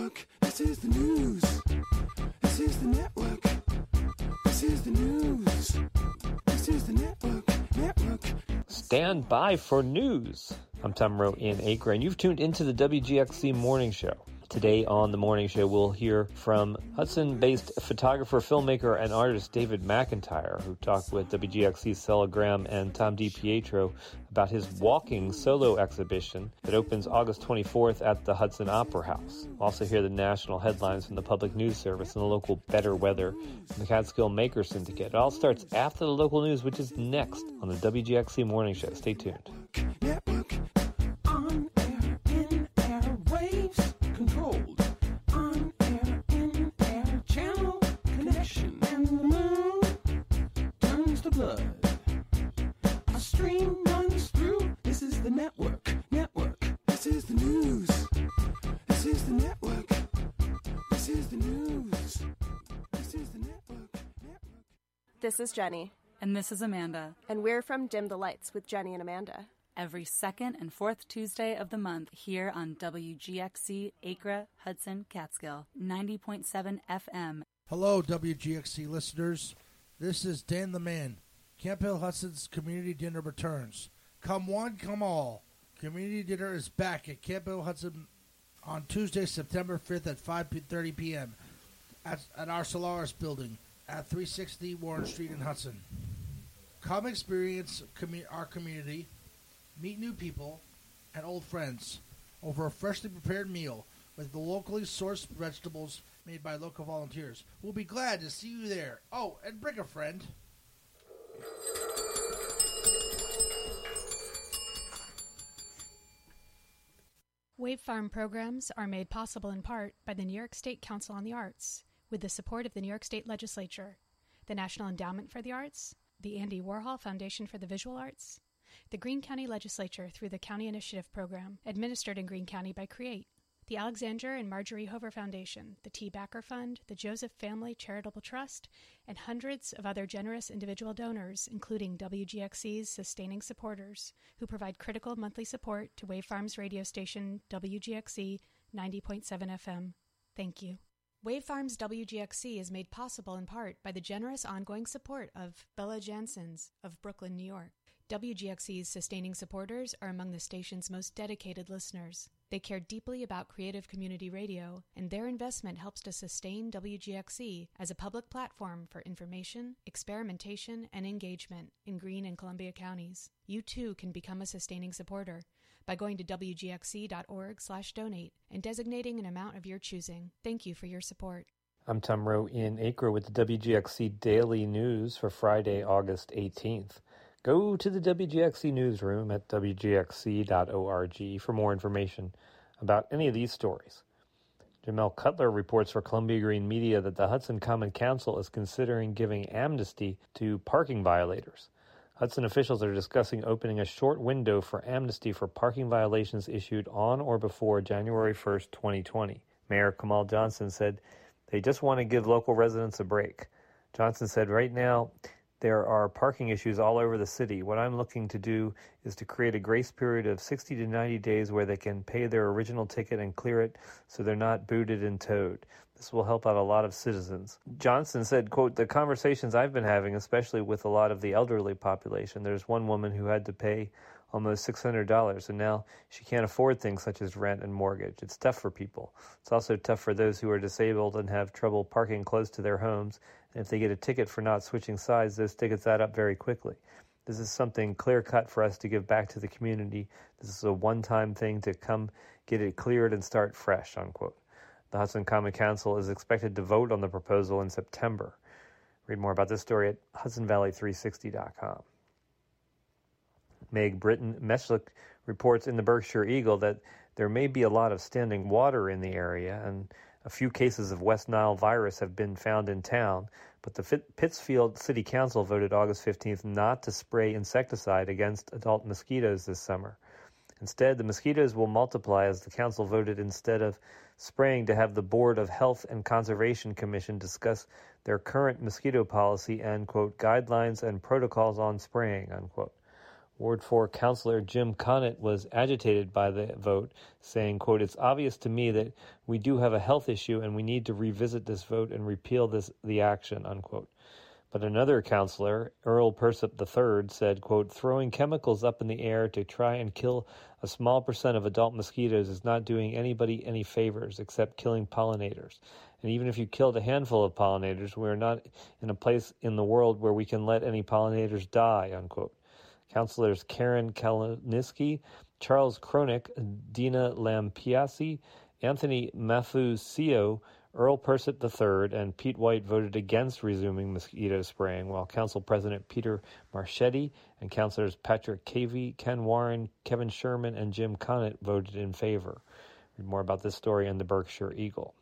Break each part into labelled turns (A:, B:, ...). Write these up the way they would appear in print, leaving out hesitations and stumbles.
A: network. This is the news. This is the network. This is the news. This is the network.
B: Stand by for news. I'm Tom Rowe in Acre, and you've tuned into the WGXC Morning Show. Today on the Morning Show, we'll hear from Hudson-based photographer, filmmaker, and artist David McIntyre, who talked with WGXC's Stella Graham and Tom DiPietro about his walking solo exhibition that opens August 24th at the Hudson Opera House. We'll also hear the national headlines from the Public News Service and the local Better Weather and the Catskill Maker Syndicate. It all starts after the local news, which is next on the WGXC Morning Show. Stay tuned.
A: Network. On air, in air, waves controlled. On air, in air, channel connection. And the moon turns to blood. A stream runs through. This is the network. This is the news. This is the network. This is the news. This is the network.
C: This is Jenny.
D: And this is Amanda.
C: And we're from Dim the Lights with Jenny and Amanda.
D: Every second and fourth Tuesday of the month here on WGXC Acre, Hudson, Catskill, 90.7 FM.
E: Hello, WGXC listeners. This is Dan the Man. Camp Hill Hudson's Community Dinner returns. Come one, come all. Community Dinner is back at Camp Hill Hudson on Tuesday, September 5th at 5:30 p.m. at our Solaris building at 360 Warren Street in Hudson. Come experience our community, meet new people, and old friends over a freshly prepared meal with the locally sourced vegetables made by local volunteers. We'll be glad to see you there. Oh, and bring a friend.
F: Wave Farm programs are made possible in part by the New York State Council on the Arts, with the support of the New York State Legislature, the National Endowment for the Arts, the Andy Warhol Foundation for the Visual Arts, the Greene County Legislature through the County Initiative Program, administered in Greene County by CREATE, the Alexander and Marjorie Hover Foundation, the T. Backer Fund, the Joseph Family Charitable Trust, and hundreds of other generous individual donors, including WGXC's sustaining supporters, who provide critical monthly support to Wave Farms radio station WGXC 90.7 FM. Thank you. Wave Farms WGXC is made possible in part by the generous ongoing support of Bella Janssens of Brooklyn, New York. WGXC's sustaining supporters are among the station's most dedicated listeners. They care deeply about creative community radio, and their investment helps to sustain WGXC as a public platform for information, experimentation, and engagement in Greene and Columbia counties. You too can become a sustaining supporter by going to wgxc.org/donate and designating an amount of your choosing. Thank you for your support.
B: I'm Tom Rowe in Acre with the WGXC Daily News for Friday, August 18th. Go to the WGXC newsroom at wgxc.org for more information about any of these stories. Jamel Cutler reports for Columbia Green Media that the Hudson Common Council is considering giving amnesty to parking violators. Hudson officials are discussing opening a short window for amnesty for parking violations issued on or before January 1st, 2020. Mayor Kamal Johnson said they just want to give local residents a break. Johnson said right now, there are parking issues all over the city. What I'm looking to do is to create a grace period of 60 to 90 days where they can pay their original ticket and clear it so they're not booted and towed. This will help out a lot of citizens. Johnson said, quote, the conversations I've been having, especially with a lot of the elderly population, there's one woman who had to pay almost $600, and now she can't afford things such as rent and mortgage. It's tough for people. It's also tough for those who are disabled and have trouble parking close to their homes, and if they get a ticket for not switching sides, those tickets add up very quickly. This is something clear-cut for us to give back to the community. This is a one-time thing to come get it cleared and start fresh, unquote. The Hudson Common Council is expected to vote on the proposal in September. Read more about this story at HudsonValley360.com. Meg Britton Meshlick reports in the Berkshire Eagle that there may be a lot of standing water in the area, and a few cases of West Nile virus have been found in town, but the Pittsfield City Council voted August 15th not to spray insecticide against adult mosquitoes this summer. Instead, the mosquitoes will multiply as the council voted instead of spraying to have the Board of Health and Conservation Commission discuss their current mosquito policy and, quote, guidelines and protocols on spraying, unquote. Ward 4 Councillor Jim Connett was agitated by the vote, saying, quote, "It's obvious to me that we do have a health issue and we need to revisit this vote and repeal the action," unquote. But another councillor, Earl Persip III, said, quote, "Throwing chemicals up in the air to try and kill a small percent of adult mosquitoes is not doing anybody any favors except killing pollinators. And even if you killed a handful of pollinators, we're not in a place in the world where we can let any pollinators die," unquote. Councillors Karen Kalaniski, Charles Cronick, Dina Lampiasi, Anthony Mathucio, Earl Persip III, and Pete White voted against resuming mosquito spraying, while Council President Peter Marchetti and Councillors Patrick Cavey, Ken Warren, Kevin Sherman, and Jim Connett voted in favor. Read more about this story in the Berkshire Eagle.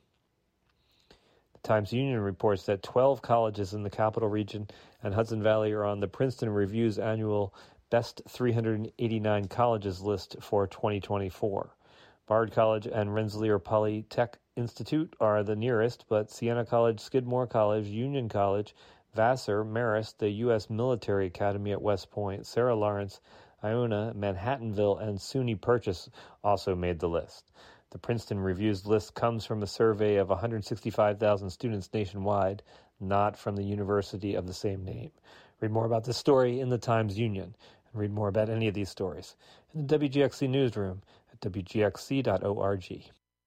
B: The Times-Union reports that 12 colleges in the Capital Region and Hudson Valley are on the Princeton Review's annual Best 389 Colleges list for 2024. Bard College and Rensselaer Polytech Institute are the nearest, but Siena College, Skidmore College, Union College, Vassar, Marist, the U.S. Military Academy at West Point, Sarah Lawrence, Iona, Manhattanville, and SUNY Purchase also made the list. The Princeton Review's list comes from a survey of 165,000 students nationwide, not from the university of the same name. Read more about this story in the Times-Union, and read more about any of these stories in the WGXC newsroom at wgxc.org.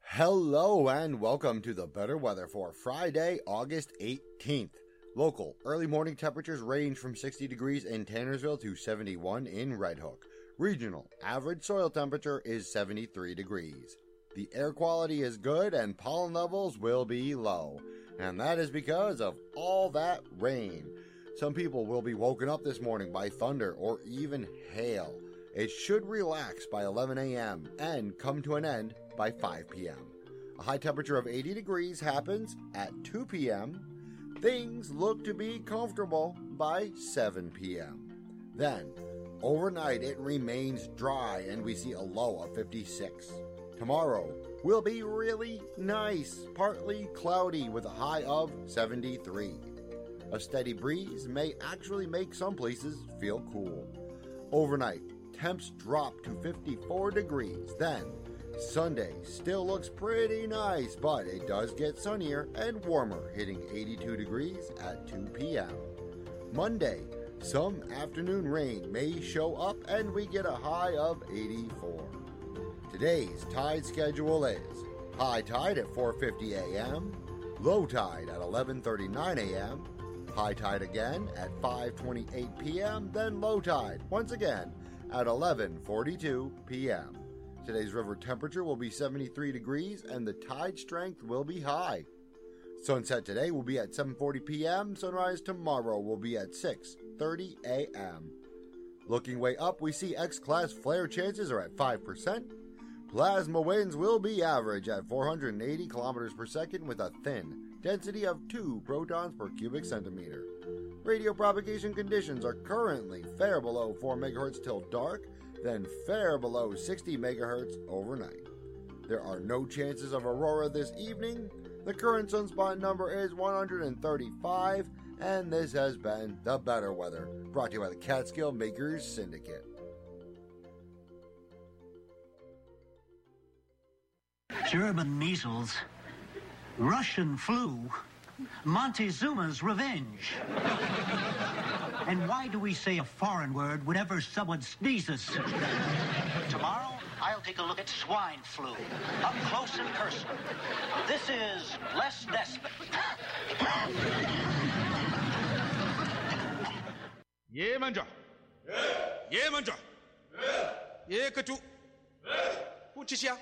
G: Hello and welcome to the better weather for Friday, August 18th. Local early morning temperatures range from 60 degrees in Tannersville to 71 in Red Hook. Regional average soil temperature is 73 degrees. The air quality is good and pollen levels will be low, and that is because of all that rain. Some people will be woken up this morning by thunder or even hail. It should relax by 11 a.m. and come to an end by 5 p.m. A high temperature of 80 degrees happens at 2 p.m. Things look to be comfortable by 7 p.m. Then, overnight it remains dry and we see a low of 56. Tomorrow will be really nice, partly cloudy with a high of 73. A steady breeze may actually make some places feel cool. Overnight, temps drop to 54 degrees. Then, Sunday still looks pretty nice, but it does get sunnier and warmer, hitting 82 degrees at 2 p.m. Monday, some afternoon rain may show up and we get a high of 84. Today's tide schedule is high tide at 4:50 a.m., low tide at 11:39 a.m., high tide again at 5:28 p.m., then low tide once again at 11:42 p.m. Today's river temperature will be 73 degrees and the tide strength will be high. Sunset today will be at 7:40 p.m. Sunrise tomorrow will be at 6:30 a.m. Looking way up, we see X-class flare chances are at 5%. Plasma winds will be average at 480 kilometers per second with a thin density of 2 protons per cubic centimeter. Radio propagation conditions are currently fair below 4 megahertz till dark, then fair below 60 megahertz overnight. There are no chances of aurora this evening. The current sunspot number is 135, and this has been The Better Weather, brought to you by the Catskill Makers Syndicate.
H: German measles, Russian flu, Montezuma's revenge. And why do we say a foreign word whenever someone sneezes? Tomorrow, I'll take a look at swine flu, up close and personal. This is Les Nesbitt.
I: 예 먼저. 예 먼저. 예 그쪽. 붙이시야.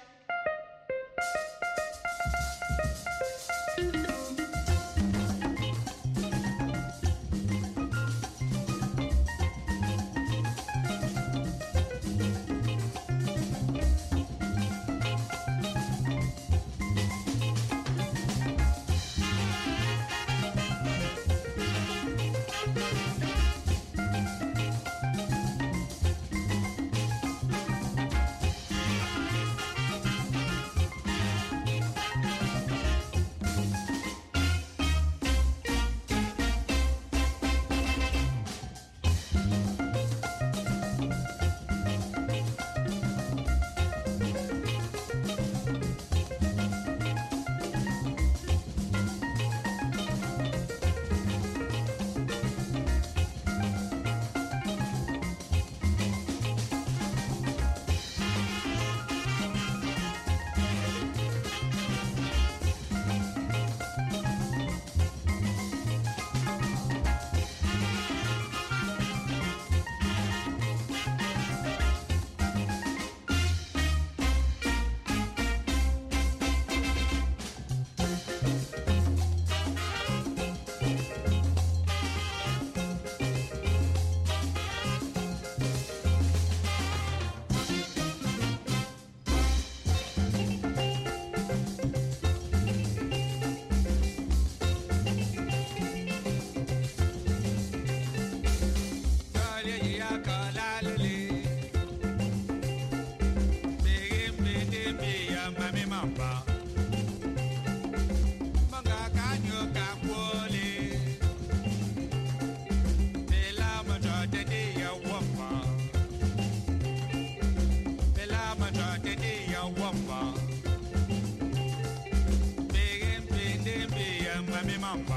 I: mi mamba.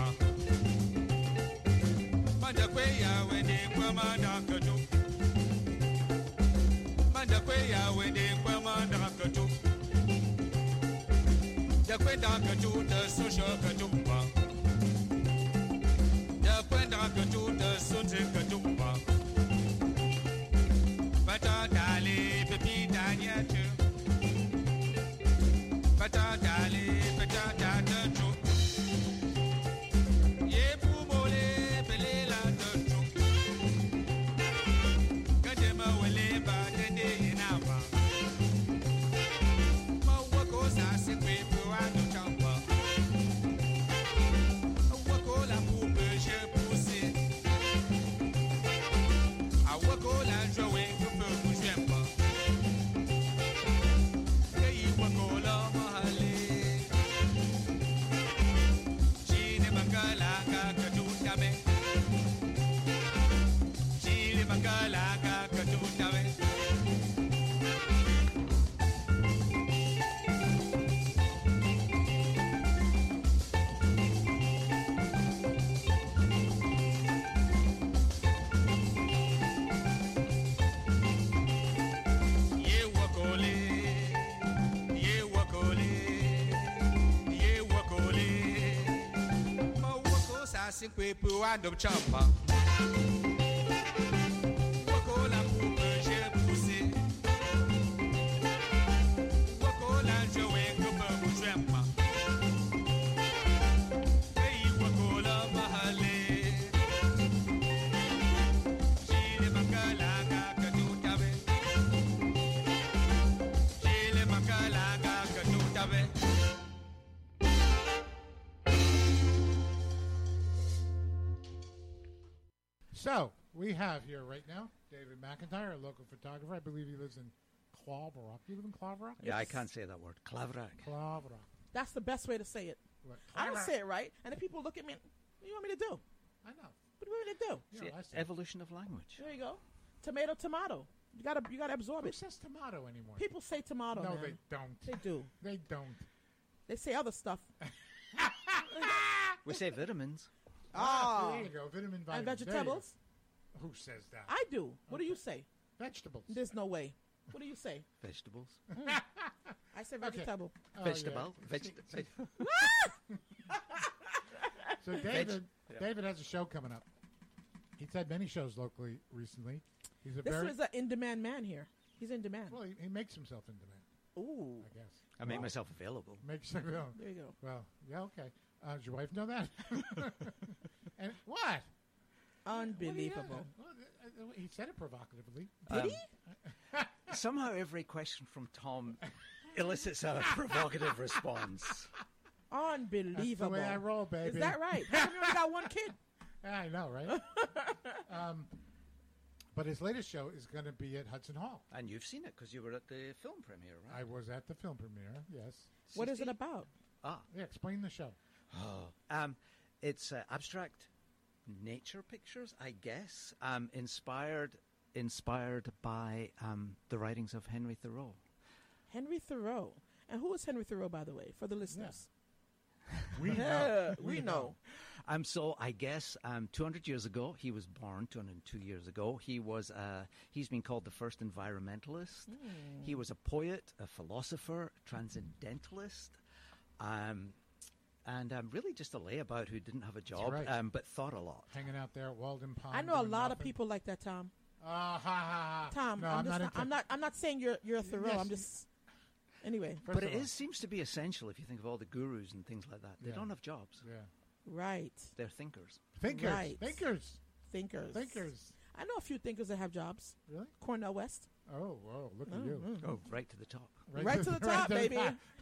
I: Manda kweya wende kwa manda kato. Manda kweya wende kwa manda kato. Da kwenda kato da social kato ba. Da kwenda kato da social kato ba. Bata dale pepi danya tu. Bata dale bata data tu. Ye pumole pele la tu. Kadema wele ba dende inaba. Ma wako sa se kwe puwa no chamba. Wako la poupe je pousse. A wako la joie que peut vous j'aime pas. Hey wako la mahale. Chine mangala ka katutabe. Chine mangala ka katutabe. Ye wakole, ye wakole, ye wakole. Ma wako sa sinkwe puwa no chamba. Wako la poupe je pousse. Wako la joie que peut vous j'aime. Hey wako la mahale. Chile mangala ka katutabe. Chile mangala ka katutabe.
J: So, we have here right now David McIntyre, a local photographer. I believe he lives in Claverack. Do you live in Claverack?
K: Yeah, I can't say that word. Claverack.
J: Claverack.
L: That's the best way to say it.
J: What?
L: I don't say it right, and then people look at me. What do you want me to do?
J: I know.
L: What do you want me to do?
J: You
K: See,
J: know, I say-
K: evolution of language.
L: There you go. Tomato, tomato. You gotta absorb
J: Who
L: it.
J: says tomato anymore?
L: People say tomato.
J: No,
L: man.
J: they don't.
L: They do.
J: They don't.
L: They say other stuff.
K: We say vitamins.
L: Ah.
J: There you go. Vitamin,
L: And
J: vitamin. There you
L: vegetables.
J: go. Who says that?
L: I do. What do you say?
J: Vegetables.
L: There's no way. What do you say?
K: Vegetables.
L: I say
J: Okay.
L: vegetable.
J: Oh,
K: Vegetable.
J: yeah. So David has a show coming up. He's had many shows locally recently. He's a
L: This
J: very
L: is an in-demand man here. He's in demand.
J: well. He makes himself in demand,
L: Ooh.
J: I guess.
K: I make myself available.
J: Makes
L: There you go.
J: well. Yeah. Okay. Does your wife know that? And what?
L: Unbelievable.
J: He said it provocatively.
L: Did he?
K: Somehow every question from Tom elicits a provocative response.
L: Unbelievable.
J: That's the way I roll, baby.
L: Is that right? How come you only got one kid?
J: I know, right? But his latest show is going to be at Hudson Hall.
K: And you've seen it because you were at the film premiere, right?
J: I was at the film premiere, yes.
L: What is it about?
J: Yeah, explain the show.
K: It's abstract nature pictures, I guess, inspired by the writings of Henry Thoreau.
L: Henry Thoreau. And who is Henry Thoreau, by the way, for the listeners?
J: We know.
L: Yeah, we know.
K: So I guess 200 years ago, he was born 202 years ago. He's been called the first environmentalist. He was a poet, a philosopher, transcendentalist, and really just a layabout who didn't have a job,
J: right.
K: but thought a lot.
J: Hanging out there at Walden Pond.
L: I know a
J: doing
L: lot of
J: nothing.
L: people like that, Tom.
J: Ha ha ha.
L: Tom,
J: No,
L: I'm not saying you're a Thoreau.
J: Yes.
L: I'm just anyway.
J: First
K: But
J: of
K: it
J: all,
K: seems to be essential if you think of all the gurus and things like that. They
J: Yeah.
K: don't have jobs.
J: Yeah.
L: Right.
K: They're thinkers.
J: Thinkers.
L: Right.
J: Thinkers.
L: Thinkers.
J: Thinkers.
L: I know a few thinkers that have jobs.
J: Really?
L: Cornell West.
J: Oh, whoa, look at you.
K: Oh, right to the top.
L: Right to the top, baby.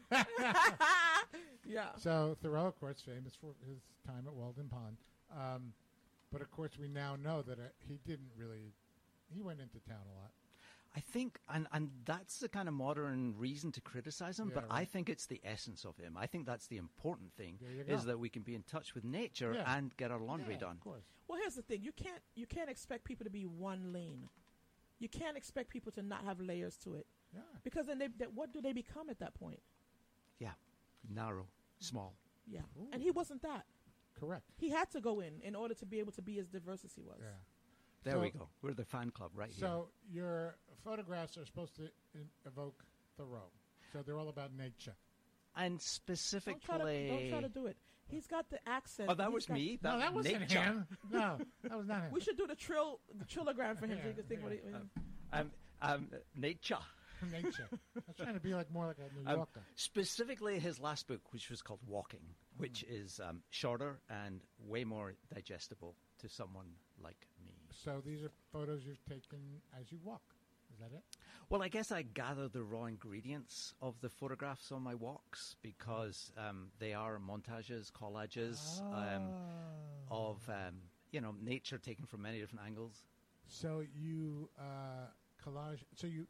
L: Yeah.
J: So Thoreau, of course, famous for his time at Walden Pond. But, of course, we now know that he didn't really – he went into town a lot.
K: I think, and that's the kind of modern reason to criticize him,
J: Yeah,
K: but I
J: right.
K: think it's the essence of him. I think that's the important thing,
J: There you
K: is
J: go.
K: that we can be in touch with nature
J: Yeah.
K: and get our laundry
J: Yeah,
K: done.
J: of course.
L: Well, here's the thing. You can't expect people to be one lane. You can't expect people to not have layers to it.
J: Yeah.
L: Because then what do they become at that point?
K: Yeah, narrow, small.
L: Yeah. And he wasn't that.
J: Correct.
L: He had to go in order to be able to be as diverse as he was.
J: Yeah.
K: There
J: So-
K: we go. We're the fan club right here.
J: So your photographs are supposed to evoke Thoreau. So they're all about nature.
K: And
L: Don't
K: specifically...
L: try to do it. He's got the accent.
K: Oh, that
L: He's
K: was
L: got-
K: me?
J: No, that wasn't
K: nature.
J: him. No, that was not him.
L: We should do the trillegram for him so you can think what he.
K: Nature.
J: Nature. I was trying to be more like a New
K: Um,
J: Yorker.
K: Specifically, his last book, which was called Walking, which is shorter and way more digestible to someone like me.
J: So these are photos you've taken as you walk. Is that it?
K: Well, I guess I gather the raw ingredients of the photographs on my walks because they are montages, collages of nature taken from many different angles.
J: So you collage. So you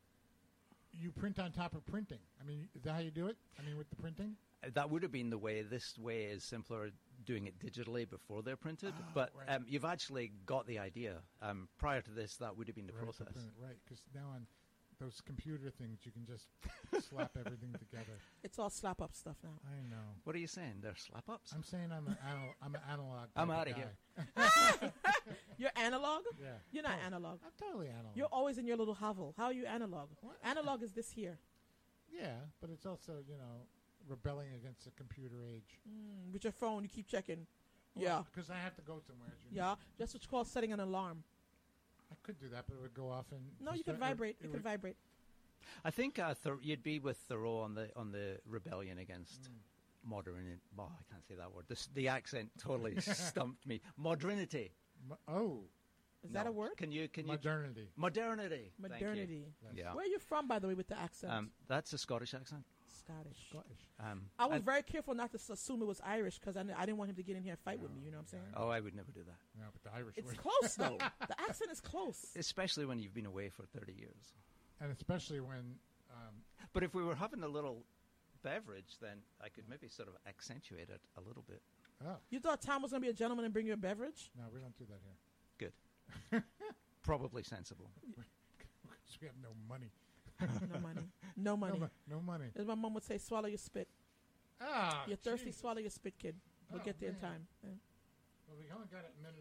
J: print on top of printing. I mean, is that how you do it? I mean, with the printing.
K: That would have been the way. This way is simpler, doing it digitally before they're printed. But
J: right.
K: you've actually got the idea. Prior to this, that would have been the process.
J: Right, because now on those computer things, you can just slap everything together.
L: It's all slap up stuff now.
J: I know.
K: What are you saying? They're slap ups?
J: I'm saying I'm an analog.
K: I'm
J: type
K: out of
J: guy.
K: here.
L: You're analog?
J: Yeah.
L: You're not analog.
J: I'm totally analog.
L: You're always in your little hovel. How are you analog? Analog is this here.
J: Yeah, but it's also rebelling against the computer age.
L: With your phone, you keep checking. Yeah.
J: Because I have to go somewhere. As you
L: Yeah.
J: know.
L: That's what you call setting an alarm.
J: I could do that, but it would go off and.
L: No, you could vibrate. It could vibrate.
K: I think you'd be with Thoreau on the rebellion against modernity. Oh, I can't say that word. The accent totally stumped me. Modernity.
L: Is that a word?
K: Can you
J: modernity?
K: Modernity.
L: Modernity.
K: Yeah.
L: Where are you from, by the way, with the accent?
K: That's a Scottish accent.
L: Scottish.
K: I
L: I was very careful not to assume it was Irish because I didn't want him to get in here and fight with me. You know what I'm saying?
K: Oh, I would never do that.
J: No, but the Irish.
L: It's close though. The accent is close.
K: Especially when you've been away for 30 years.
J: And especially when.
K: But if we were having a little beverage, then I could maybe sort of accentuate it a little bit.
J: Oh.
L: You thought Tom was going to be a gentleman and bring you a beverage?
J: No, we don't do that here.
K: Good. Probably sensible.
J: Because we have no money.
L: No money. No money.
J: No money.
L: As my mom would say, swallow your spit.
J: Ah,
L: You're thirsty,
J: Jesus.
L: swallow your spit, kid. We'll get there in time. Yeah.
J: Well, we only got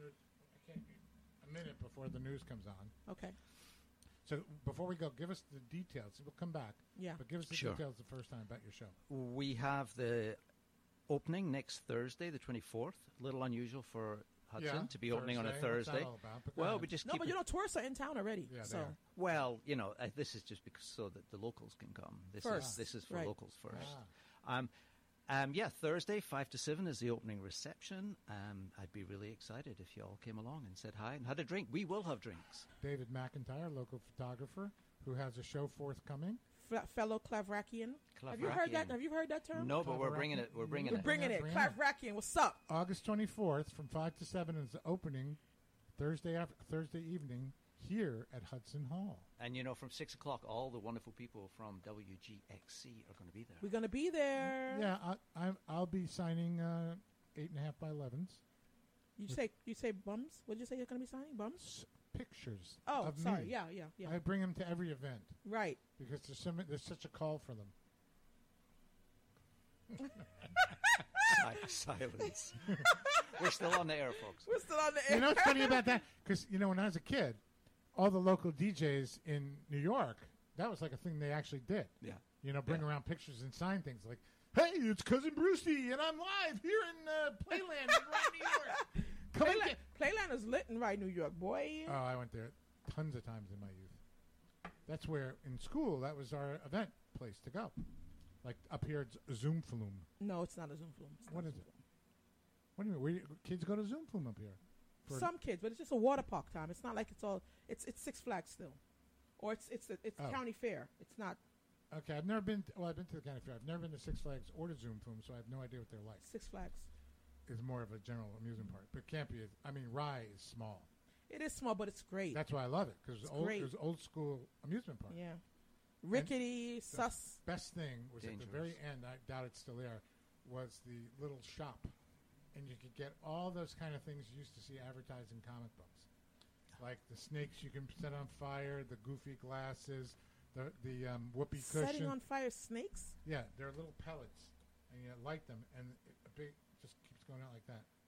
J: a minute before the news comes on.
L: Okay.
J: So before we go, give us the details. We'll come back.
L: Yeah.
J: But give us the
K: Sure.
J: details the first time about your show.
K: We have the opening next Thursday, the 24th. A little unusual for Hudson to be opening on a
J: Thursday. What's that
K: Thursday.
J: all about? But
K: Well, we just
L: No,
K: keep
L: but
K: it.
L: tourists are in town already.
J: Yeah, they
L: so
J: are.
K: Well, this is just because so that the locals can come. This is for
L: right.
K: locals first. Thursday 5 to 7 is the opening reception. I'd be really excited if you all came along and said hi and had a drink. We will have drinks.
J: David McIntyre, local photographer, who has a show forthcoming.
L: Fellow Clavrakian. Have you heard that? Have you heard that term?
K: No, but we're bringing it. We're bringing
L: We're
K: it.
L: bringing it. Clavrakian. What's up?
J: August 24th from 5 to 7 is the opening. Thursday evening here at Hudson Hall.
K: And from 6 o'clock, all the wonderful people from WGXC are going to be there.
L: We're going to be there.
J: Yeah, I'll be signing 8.5 by 11s.
L: You say bums? What did you say you're going to be signing? Bums?
J: Pictures.
L: Oh,
J: of
L: sorry.
J: me.
L: Yeah.
J: I bring them to every event.
L: Right.
J: Because there's such a call for them.
K: Silence. We're still on the air, folks.
L: We're still on the air.
J: You know what's funny about that? Because, when I was a kid, all the local DJs in New York, that was like a thing they actually did.
K: Yeah.
J: Bring around pictures and sign things like, hey, it's Cousin Brucey, and I'm live here in Playland in Rye, New York.
L: Playland is lit in Rye, New York, boy.
J: Oh, I went there tons of times in my youth. That's where, in school, that was our event place to go. Like up here, it's Zoom Flume.
L: No, it's not a Zoom Flume.
J: What is it? What do you mean? Kids go to Zoom Flume up here?
L: Some kids, but it's just a water park time. It's not like it's all. It's Six Flags still, or it's county fair. It's not.
J: Okay, I've never been. I've been to the county fair. I've never been to Six Flags or to Zoom Flume, so I have no idea what they're like.
L: Six Flags
J: is more of a general amusement park, but Campy is. Rye is small.
L: It is small, but it's great.
J: That's why I love it because it was old school amusement park.
L: Yeah, rickety, sus.
J: Best thing was
K: Dangerous.
J: at the very end. I doubt it's still there. Was the little shop, and you could get all those kind of things you used to see advertised in comic books, like the snakes you can set on fire, the goofy glasses, the whoopee cushion.
L: Setting on fire snakes?
J: Yeah, they're little pellets, and you light them, and just keeps going out like that.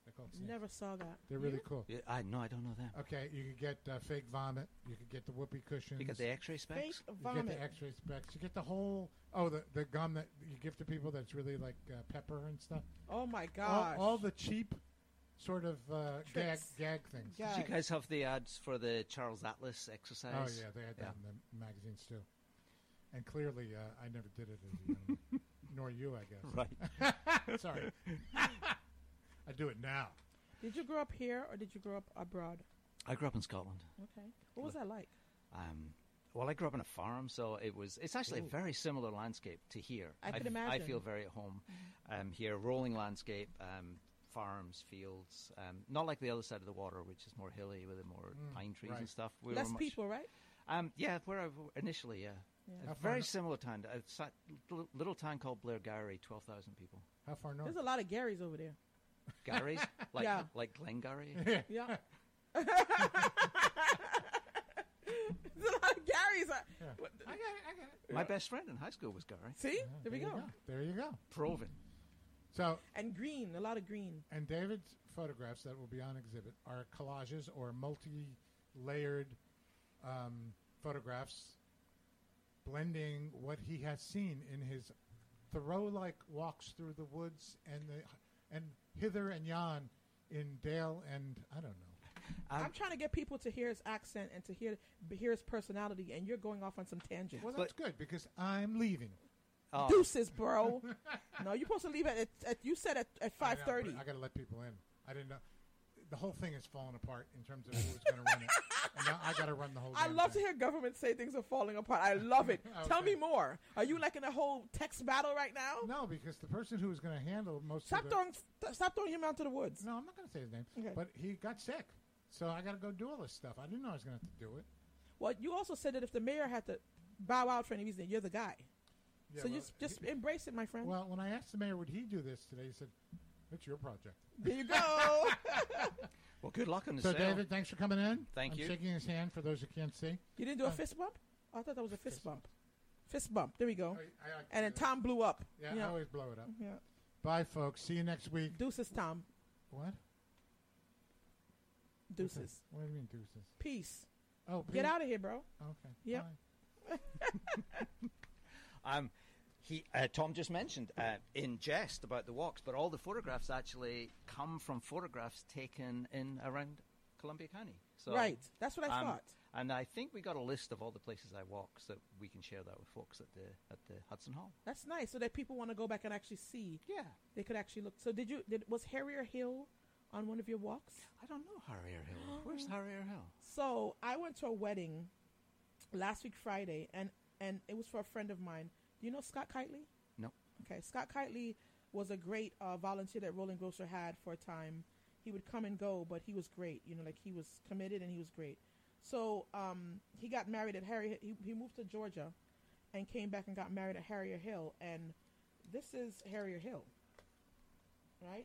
J: They're called snakes.
L: Never saw that.
J: They're really cool.
K: Yeah, I don't know them.
J: Okay, you could get fake vomit. You could get the whoopee cushions.
K: You get the X-ray specs.
L: Fake
J: You
L: vomit.
J: get the X-ray specs. You get the whole the gum that you give to people that's really like pepper and stuff.
L: Oh my gosh.
J: All the cheap sort of gag
L: Tricks.
J: things.
L: Gag.
K: Did you guys have the ads for the Charles Atlas exercise?
J: Oh yeah, they had that in the magazines too. And clearly, I never did it as a young man. Nor you, I guess.
K: Right.
J: Sorry. I do it now.
L: Did you grow up here or did you grow up abroad?
K: I grew up in Scotland.
L: Okay. What was that like?
K: Well, I grew up on a farm, so it's actually a very similar landscape to here.
L: I could
K: I
L: imagine.
K: feel very at home here. Rolling landscape, farms, fields. Not like the other side of the water, which is more hilly with more pine trees and stuff. We
L: Less
K: were much,
L: people, right?
K: Yeah, where I initially, yeah.
L: Yeah.
K: A very similar town. It's a little town called Blairgowrie, 12,000 people.
J: How far north?
L: There's a lot of Garys over there.
K: Garys? Like,
L: Yeah.
K: like Glengarry?
L: Yeah. There's a lot of Garys.
J: I got it.
K: My best friend in high school was Gary.
L: See? There we go.
J: There you go.
K: Proven.
J: So
L: And green, a lot of green.
J: And David's photographs that will be on exhibit are collages or multi-layered photographs blending what he has seen in his Thoreau-like walks through the woods and hither and yon in Dale and I don't know.
L: I'm trying to get people to hear his accent and to hear his personality, and you're going off on some tangents.
J: Well, that's good because I'm leaving.
L: Deuces, bro. No, you're supposed to leave at you said at 5:30.
J: I got to let people in. I didn't know. The whole thing is falling apart in terms of who's going to run it. And now I got to run the whole
L: I
J: damn
L: love
J: thing.
L: to hear government say things are falling apart. I love it. Tell me more. Are you like in a whole text battle right now?
J: No, because the person who is going to handle most
L: Stop
J: of
L: stop throwing him out to the woods.
J: No, I'm not going to say his name.
L: Okay.
J: But he got sick. So I got to go do all this stuff. I didn't know I was going to have to do it.
L: Well, you also said that if the mayor had to bow out for any reason, you're the guy.
J: Yeah,
L: So
J: well,
L: just embrace it, my friend.
J: Well, when I asked the mayor would he do this today, he said, "It's your project."
L: There you go.
K: Well, good luck on the
J: So,
K: sale.
J: David, thanks for coming in.
K: Thank
J: I'm
K: you.
J: shaking his hand for those who can't see.
L: You didn't do a fist bump? I thought that was a fist bump. Fist bump. There we go.
J: I like
L: And then Tom blew up.
J: Yeah,
L: You
J: I
L: know.
J: always blow it up.
L: Yeah.
J: Bye, folks. See you next week.
L: Deuces, Tom.
J: What?
L: Deuces.
J: What do you mean deuces?
L: Peace.
J: Oh,
L: Get
J: peace.
L: out of here, bro.
J: Okay.
L: Yep.
K: Tom just mentioned in jest about the walks, but all the photographs actually come from photographs taken in around Columbia County. So,
L: Right. That's what I thought.
K: And I think we got a list of all the places I walk, so we can share that with folks at the Hudson Hall.
L: That's nice, so that people want to go back and actually see.
K: Yeah.
L: They could actually look. So was Harrier Hill on one of your walks?
K: I don't know Harrier Hill. Where's Harrier Hill?
L: So I went to a wedding last week Friday, and it was for a friend of mine. Do you know Scott Kitely?
K: No.
L: Okay, Scott Kitely was a great volunteer that Rolling Grocer had for a time. He would come and go, but he was great. You know, like he was committed and he was great. So he got married at Harrier. He moved to Georgia, and came back and got married at Harrier Hill. And this is Harrier Hill, right?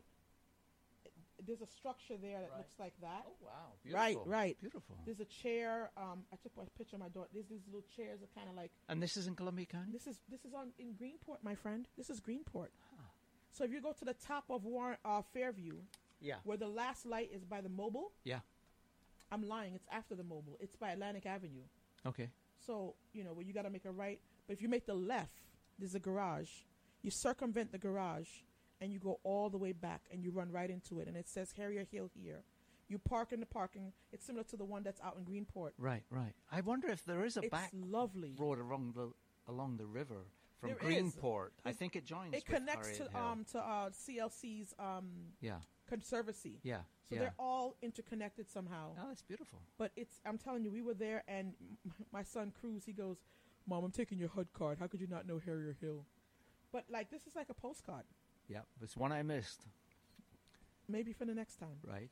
L: There's a structure there that looks like that.
K: Oh, wow.
L: Right,
K: Beautiful.
L: right.
K: Beautiful.
L: There's a chair. I took a picture of my daughter. There's these little chairs that kind of like.
K: And this is in Columbia County?
L: This is in Greenport, my friend. This is Greenport. So if you go to the top of Fairview,
K: Yeah.
L: where the last light is by the Mobile.
K: Yeah.
L: I'm lying. It's after the Mobile. It's by Atlantic Avenue.
K: Okay.
L: So where you got to make a right. But if you make the left, there's a garage. You circumvent the garage, and you go all the way back, and you run right into it. And it says Harrier Hill here. You park in the parking. It's similar to the one that's out in Greenport.
K: Right, right. I wonder if there is a
L: It's
K: back
L: lovely.
K: road along the river from
L: There is.
K: Greenport. I think it joins.
L: It
K: with
L: connects to
K: Harriet Hill.
L: CLC's
K: Yeah.
L: Conservancy.
K: Yeah.
L: So
K: yeah.
L: they're all interconnected somehow.
K: Oh, that's beautiful.
L: But I'm telling you, we were there, and my son Cruz, he goes, "Mom, I'm taking your HUD card. How could you not know Harrier Hill?" But this is like a postcard.
K: Yeah, it's one I missed.
L: Maybe for the next time.
K: Right.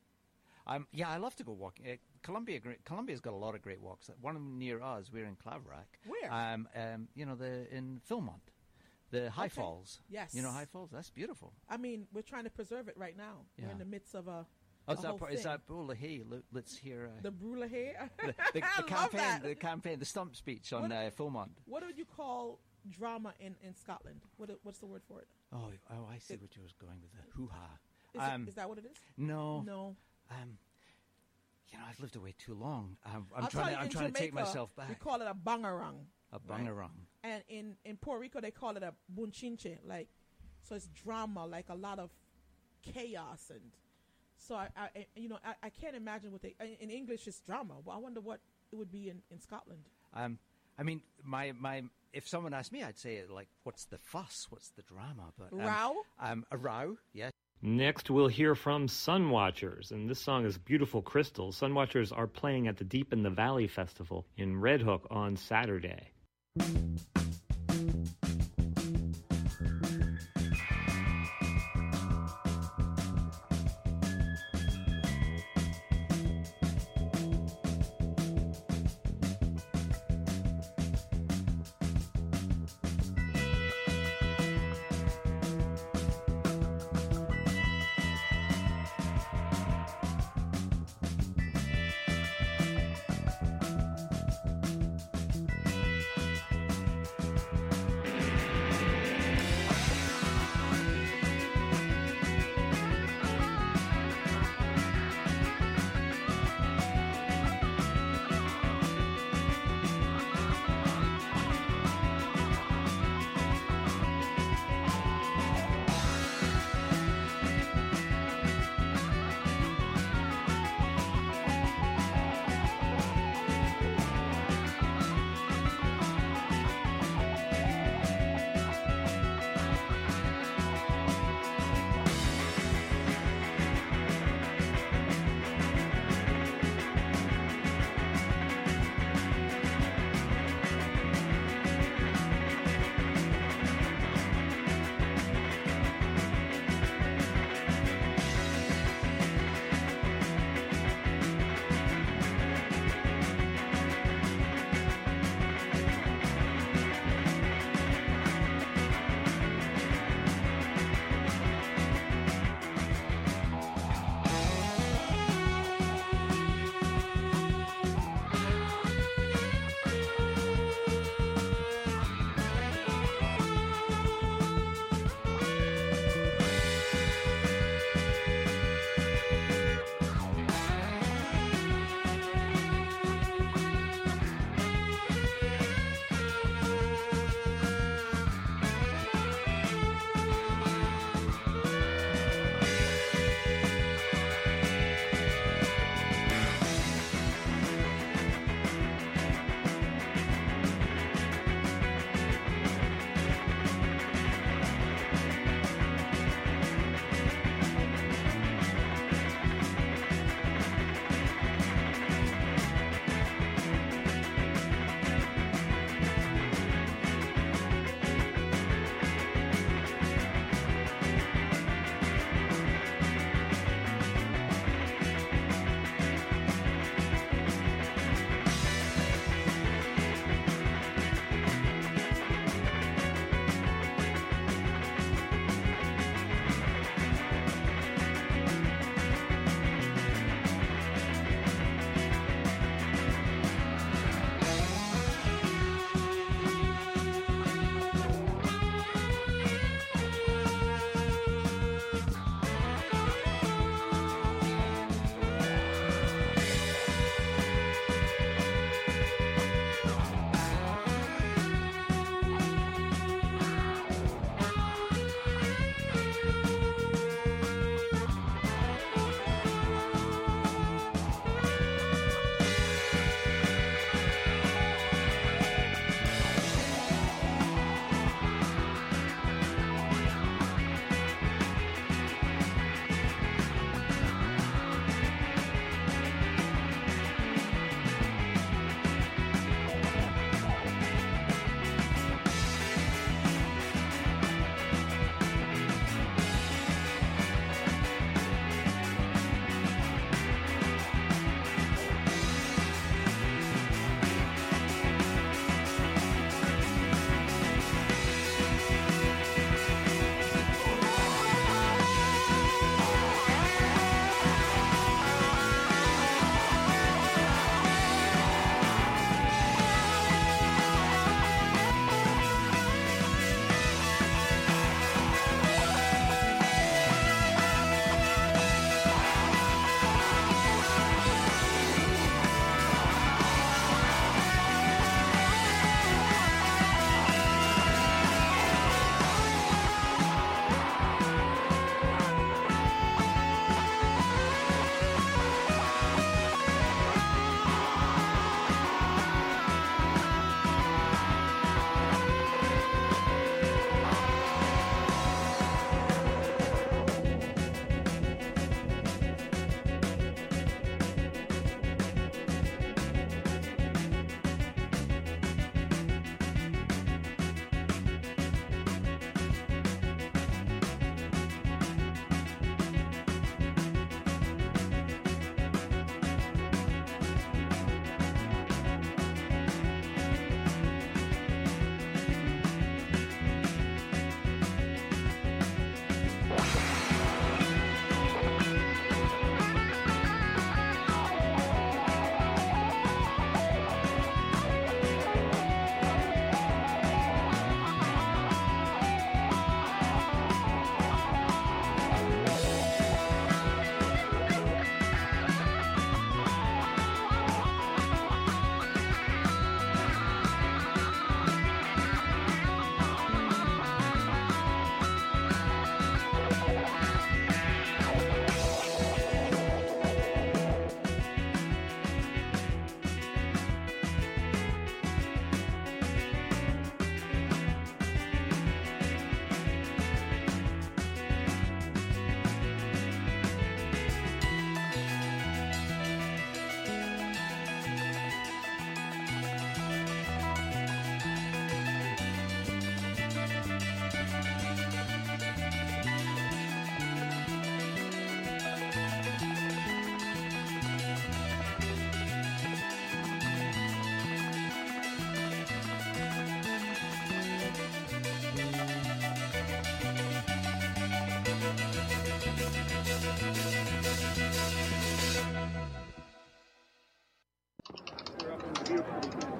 K: Yeah, I love to go walking. Columbia's got a lot of great walks. One near us, we're in Claverack.
L: Where?
K: In Philmont, the High
L: Okay.
K: Falls.
L: Yes.
K: You know High Falls? That's beautiful.
L: I mean, we're trying to preserve it right now. We're
K: Yeah.
L: in the midst of a.
K: Oh,
L: a
K: is
L: whole
K: that Brulahay? Let's hear
L: the Brulahay.
K: the
L: I love
K: campaign.
L: that.
K: The campaign. The stump speech on Philmont.
L: What would you call drama in Scotland? What's the word for it?
K: Oh, I see what you was going with the hoo-ha.
L: Is that what it is?
K: No.
L: No.
K: I've lived away too long. I'm
L: I'll tell
K: trying
L: you, in
K: to take
L: Jamaica,
K: myself back.
L: We call it a bangarang.
K: A bangarang.
L: And in Puerto Rico, they call it a bunchinche. So it's drama, like a lot of chaos, and so I can't imagine what in English it's drama. Well, I wonder what it would be in Scotland.
K: I mean, my if someone asked me, I'd say like, what's the fuss? What's the drama? But
L: row.
K: A row. Yes.
B: Next, we'll hear from Sunwatchers, and this song is Beautiful Crystals. Sunwatchers are playing at the Deep in the Valley Festival in Red Hook on Saturday.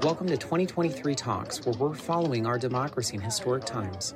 M: Welcome to 2023 Talks, where we're following our democracy in historic times.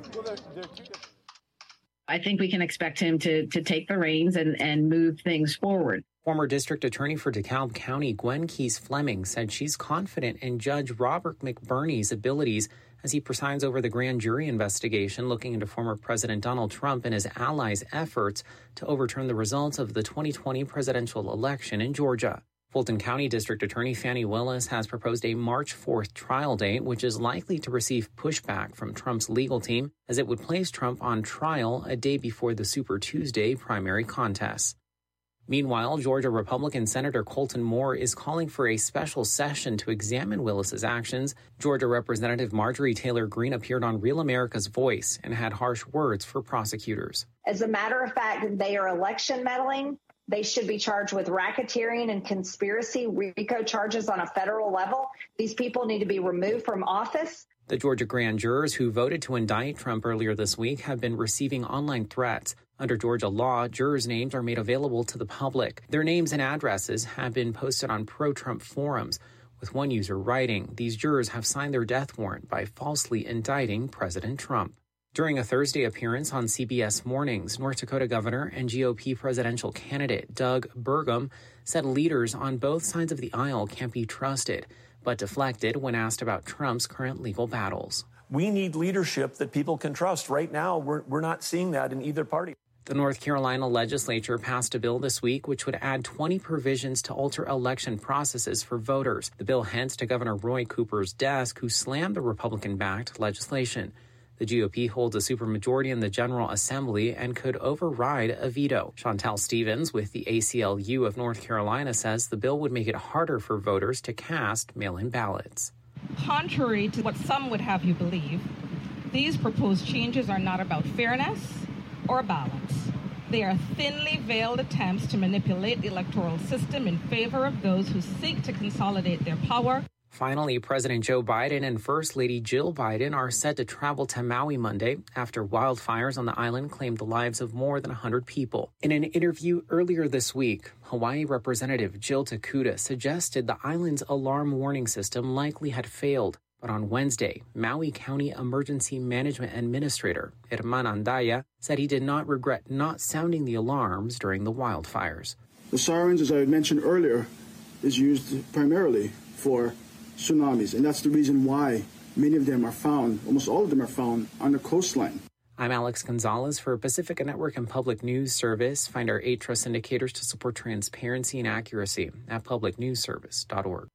N: I think we can expect him to take the reins and move things forward.
M: Former District Attorney for DeKalb County, Gwen Keys Fleming, said she's confident in Judge Robert McBurney's abilities as he presides over the grand jury investigation looking into former President Donald Trump and his allies' efforts to overturn the results of the 2020 presidential election in Georgia. Fulton County District Attorney Fannie Willis has proposed a March 4th trial date, which is likely to receive pushback from Trump's legal team, as it would place Trump on trial a day before the Super Tuesday primary contest. Meanwhile, Georgia Republican Senator Colton Moore is calling for a special session to examine Willis's actions. Georgia Representative Marjorie Taylor Greene appeared on Real America's Voice and had harsh words for prosecutors.
O: As a matter of fact, they are election meddling. They should be charged with racketeering and conspiracy, RICO charges on a federal level. These people need to be removed from office.
M: The Georgia grand jurors who voted to indict Trump earlier this week have been receiving online threats. Under Georgia law, jurors' names are made available to the public. Their names and addresses have been posted on pro-Trump forums, with one user writing, "These jurors have signed their death warrant by falsely indicting President Trump." During a Thursday appearance on CBS Mornings, North Dakota Governor and GOP presidential candidate Doug Burgum said leaders on both sides of the aisle can't be trusted, but deflected when asked about Trump's current legal battles.
P: We need leadership that people can trust. Right now, we're not seeing that in either party.
M: The North Carolina legislature passed a bill this week which would add 20 provisions to alter election processes for voters. The bill heads to Governor Roy Cooper's desk, who slammed the Republican-backed legislation. The GOP holds a supermajority in the General Assembly and could override a veto. Chantel Stevens with the ACLU of North Carolina says the bill would make it harder for voters to cast mail-in ballots.
Q: Contrary to what some would have you believe, these proposed changes are not about fairness or balance. They are thinly veiled attempts to manipulate the electoral system in favor of those who seek to consolidate their power.
M: Finally, President Joe Biden and First Lady Jill Biden are set to travel to Maui Monday after wildfires on the island claimed the lives of more than 100 people. In an interview earlier this week, Hawaii Representative Jill Takuda suggested the island's alarm warning system likely had failed. But on Wednesday, Maui County Emergency Management Administrator Herman Andaya said he did not regret not sounding the alarms during the wildfires.
R: The sirens, as I had mentioned earlier, is used primarily for tsunamis, and that's the reason why many of them are found, almost all of them are found on the coastline.
M: I'm Alex Gonzalez for Pacifica Network and Public News Service. Find our 8 Trust indicators to support transparency and accuracy at publicnewsservice.org.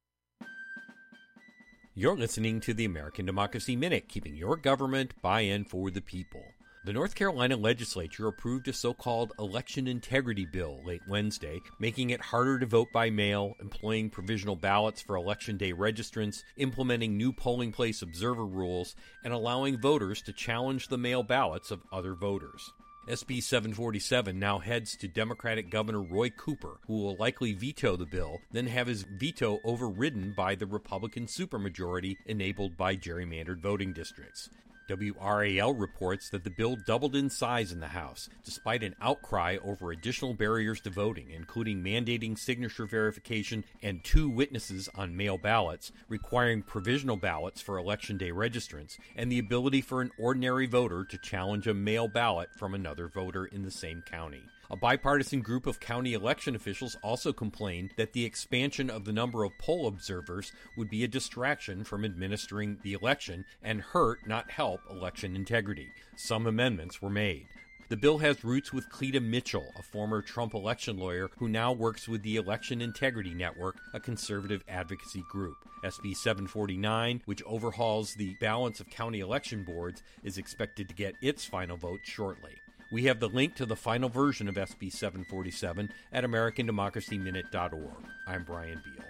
S: You're listening to the American Democracy Minute, keeping your government by and for the people. The North Carolina legislature approved a so-called election integrity bill late Wednesday, making it harder to vote by mail, employing provisional ballots for Election Day registrants, implementing new polling place observer rules, and allowing voters to challenge the mail ballots of other voters. SB 747 now heads to Democratic Governor Roy Cooper, who will likely veto the bill, then have his veto overridden by the Republican supermajority enabled by gerrymandered voting districts. WRAL reports that the bill doubled in size in the House, despite an outcry over additional barriers to voting, including mandating signature verification and 2 witnesses on mail ballots, requiring provisional ballots for Election Day registrants, and the ability for an ordinary voter to challenge a mail ballot from another voter in the same county. A bipartisan group of county election officials also complained that the expansion of the number of poll observers would be a distraction from administering the election and hurt, not help, election integrity. Some amendments were made. The bill has roots with Cleta Mitchell, a former Trump election lawyer who now works with the Election Integrity Network, a conservative advocacy group. SB 749, which overhauls the balance of county election boards, is expected to get its final vote shortly. We have the link to the final version of SB 747 at AmericanDemocracyMinute.org. I'm Brian Beal.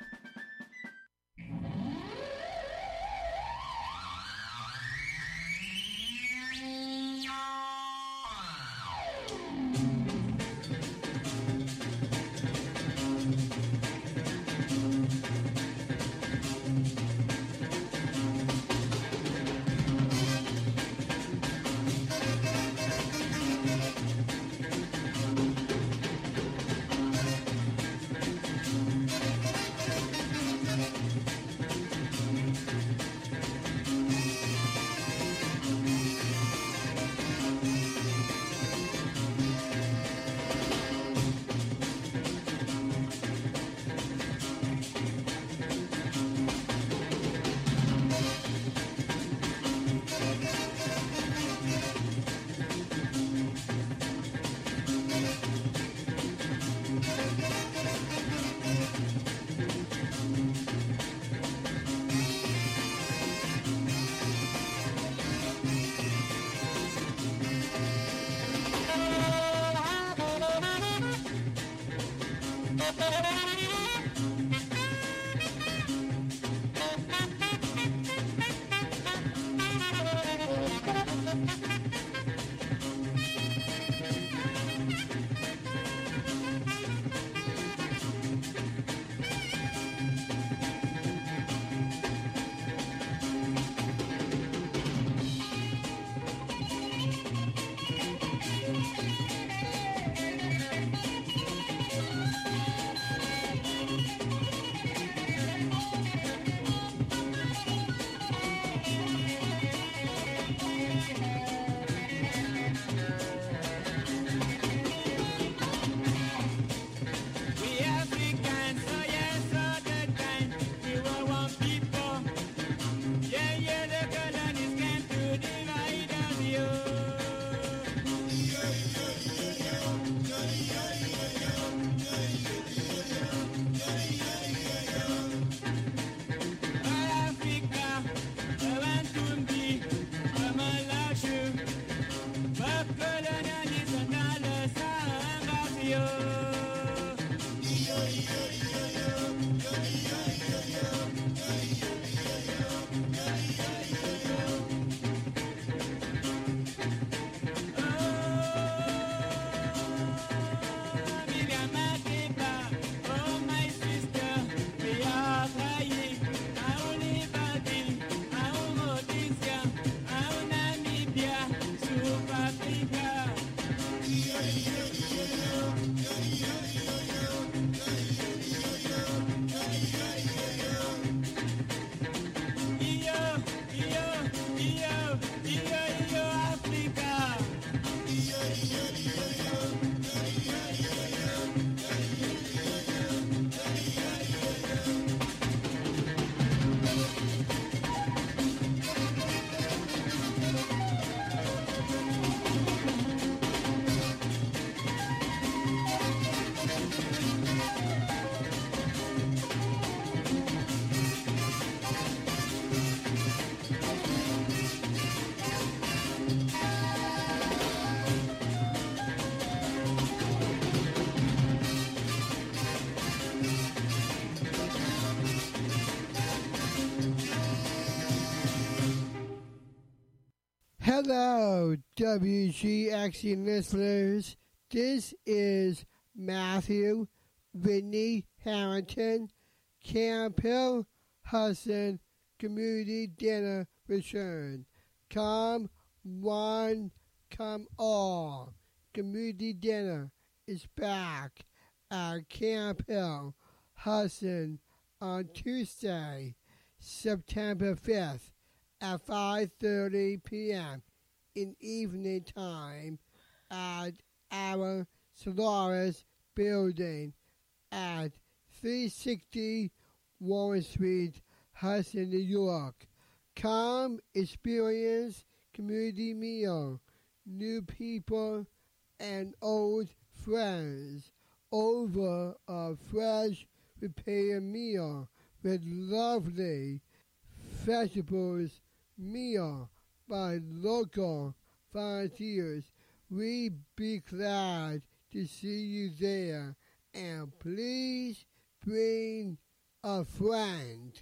T: Hello, WGXC listeners. This is Matthew Whitney Harrington, Camp Hill Hudson Community Dinner Return. Come one, come all. Community dinner is back at Camp Hill Hudson on Tuesday, September 5th at 5:30 p.m. in evening time at our Solaris building at 360 Warren Street, Hudson, New York. Come experience community meal, new people and old friends over a fresh prepared meal with lovely vegetables meal by local volunteers. We'd be glad to see you there, and please bring a friend.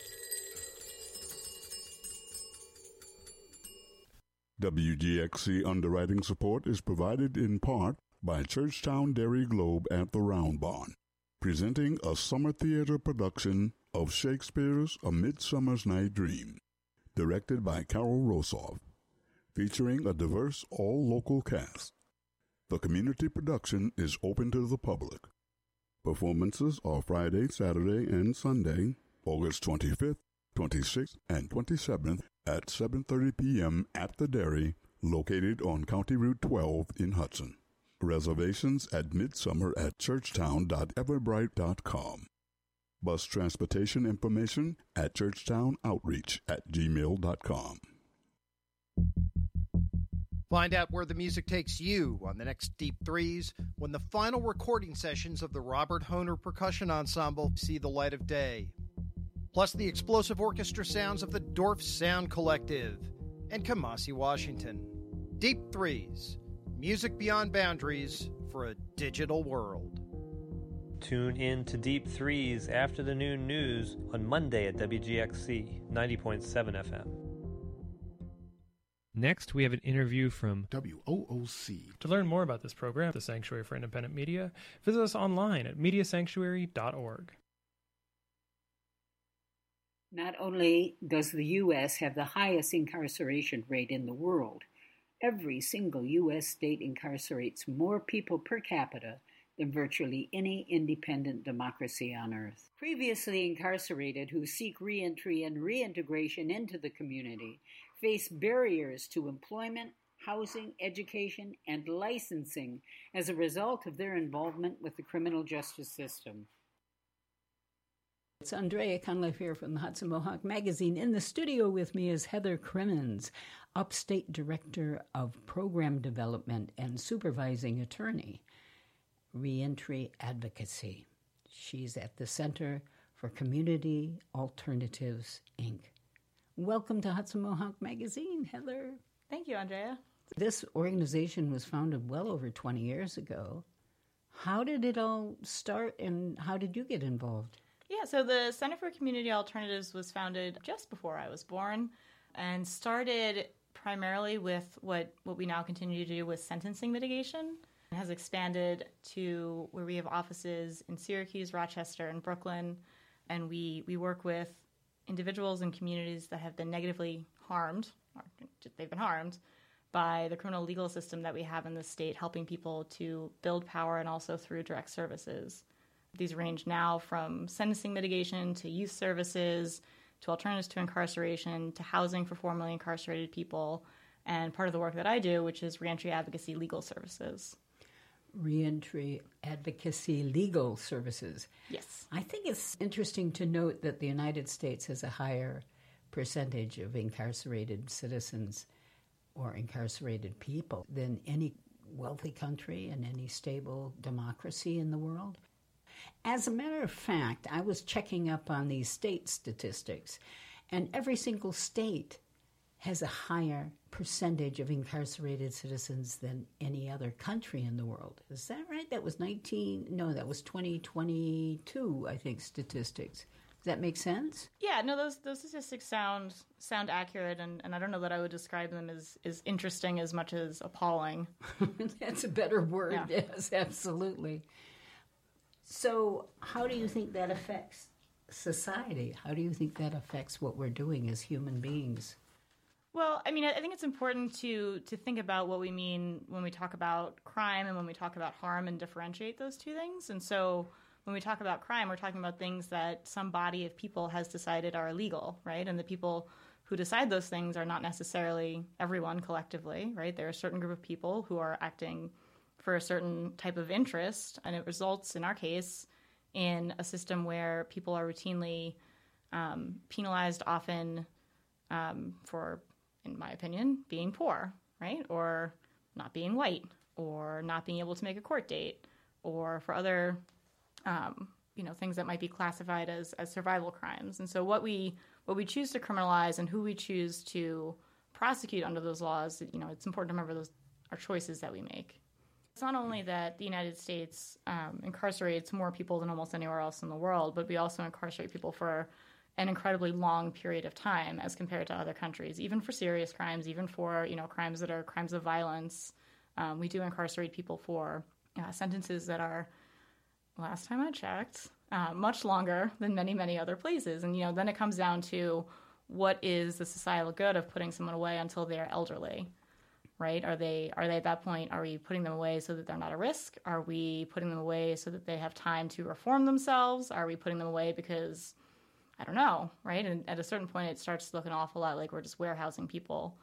U: WGXC underwriting support is provided in part by Churchtown Dairy Globe at the Round Barn, presenting a summer theater production of Shakespeare's A Midsummer's Night Dream, directed by Carol Rosoff, featuring a diverse all-local cast. The community production is open to the public. Performances are Friday, Saturday, and Sunday, August 25th, 26th, and 27th at 7:30 p.m. at the Dairy, located on County Route 12 in Hudson. Reservations at Midsummer at churchtown.everbright.com. Bus transportation information at churchtownoutreach@gmail.com.
V: Find out where the music takes you on the next Deep Threes when the final recording sessions of the Robert Hohner Percussion Ensemble see the light of day. Plus the explosive orchestra sounds of the Dorf Sound Collective and Kamasi, Washington. Deep Threes, music beyond boundaries for a digital world.
B: Tune in to Deep Threes after the noon news on Monday at WGXC 90.7 FM.
W: Next, we have an interview from WOOC. To learn more about this program, the Sanctuary for Independent Media, visit us online at mediasanctuary.org.
X: Not only does the U.S. have the highest incarceration rate in the world, every single U.S. state incarcerates more people per capita than virtually any independent democracy on earth. Previously incarcerated who seek reentry and reintegration into the community face barriers to employment, housing, education, and licensing as a result of their involvement with the criminal justice system. It's Andrea Cunliffe here from the Hudson Mohawk Magazine. In the studio with me is Heather Crimmins, Upstate Director of Program Development and Supervising Attorney, Reentry Advocacy. She's at the Center for Community Alternatives, Inc. Welcome to Hudson Mohawk Magazine, Heather.
Y: Thank you, Andrea.
X: This organization was founded well over 20 years ago. How did it all start, and how did you get involved?
Y: Yeah, so the Center for Community Alternatives was founded just before I was born and started primarily with what we now continue to do with sentencing mitigation. It has expanded to where we have offices in Syracuse, Rochester, and Brooklyn, and we work with individuals and communities that have been negatively harmed, or they've been harmed, by the criminal legal system that we have in the state, helping people to build power and also through direct services. These range now from sentencing mitigation to youth services, to alternatives to incarceration, to housing for formerly incarcerated people, and part of the work that I do, which is reentry advocacy legal services.
X: Reentry Advocacy Legal Services.
Y: Yes.
X: I think it's interesting to note that the United States has a higher percentage of incarcerated citizens or incarcerated people than any wealthy country and any stable democracy in the world. As a matter of fact, I was checking up on these state statistics, and every single state has a higher percentage of incarcerated citizens than any other country in the world. Is that right? That was 2022, I think, statistics.
A: Does that make sense?
Y: Yeah, no, those statistics sound accurate, and I don't know that I would describe them as interesting as much as appalling.
A: That's a better word.
Y: Yeah.
A: Yes, absolutely. So how do you think that affects society? How do you think that affects what we're doing as human beings?
Y: Well, I mean, I think it's important to think about what we mean when we talk about crime and when we talk about harm and differentiate those two things. And so when we talk about crime, we're talking about things that some body of people has decided are illegal, right? And the people who decide those things are not necessarily everyone collectively, right? There are a certain group of people who are acting for a certain type of interest, and it results, in our case, in a system where people are routinely penalized, often for, in my opinion, being poor, right? Or not being white, or not being able to make a court date, or for other things that might be classified as survival crimes. And so what we choose to criminalize and who we choose to prosecute under those laws, it's important to remember those are choices that we make. It's not only that the United States incarcerates more people than almost anywhere else in the world, but we also incarcerate people for an incredibly long period of time as compared to other countries, even for serious crimes, even for crimes that are crimes of violence. We do incarcerate people for sentences that are, last time I checked, much longer than many, many other places. And then it comes down to what is the societal good of putting someone away until they are elderly, right? Are they at that point, are we putting them away so that they're not a risk? Are we putting them away so that they have time to reform themselves? Are we putting them away because, I don't know, right? And at a certain point, it starts to look an awful lot like we're just warehousing people.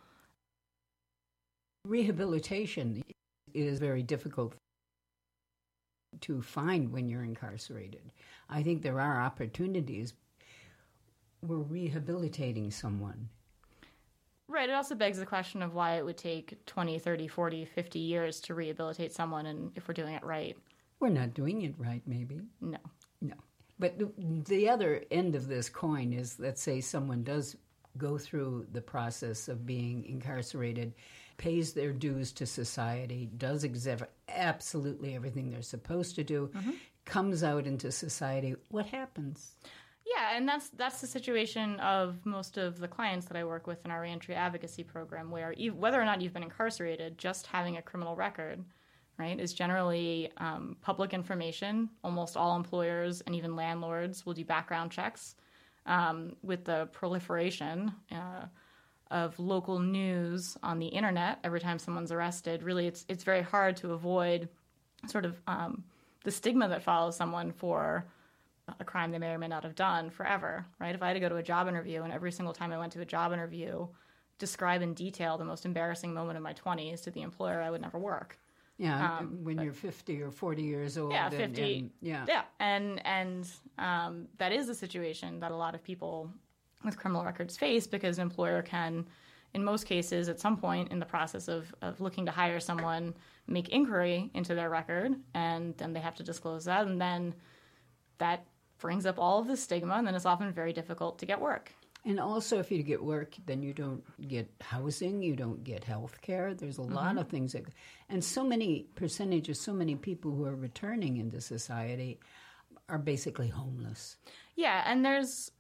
A: Rehabilitation is very difficult to find when you're incarcerated. I think there are opportunities. We're rehabilitating someone.
Y: Right. It also begs the question of why it would take 20, 30, 40, 50 years to rehabilitate someone, and if we're doing it right.
A: We're not doing it right, maybe.
Y: No.
A: But the other end of this coin is, let's say someone does go through the process of being incarcerated, pays their dues to society, does absolutely everything they're supposed to do, comes out into society. What happens?
Y: Yeah, and that's the situation of most of the clients that I work with in our reentry advocacy program, where whether or not you've been incarcerated, just having a criminal record, right, is generally public information. Almost all employers and even landlords will do background checks. With the proliferation of local news on the internet every time someone's arrested, really it's very hard to avoid sort of the stigma that follows someone for a crime they may or may not have done forever, right? If I had to go to a job interview and every single time I went to a job interview describe in detail the most embarrassing moment of my 20s to the employer, I would never work.
A: Yeah, when you're 50 or 40 years old.
Y: Yeah, 50. And that is a situation that a lot of people with criminal records face, because an employer can, in most cases, at some point in the process of looking to hire someone, make inquiry into their record, and then they have to disclose that, and then that brings up all of the stigma, and then it's often very difficult to get work.
A: And also, if you get work, then you don't get housing, you don't get health care. There's a lot of things that, and so many people who are returning into society are basically homeless.
Y: Yeah, and there's,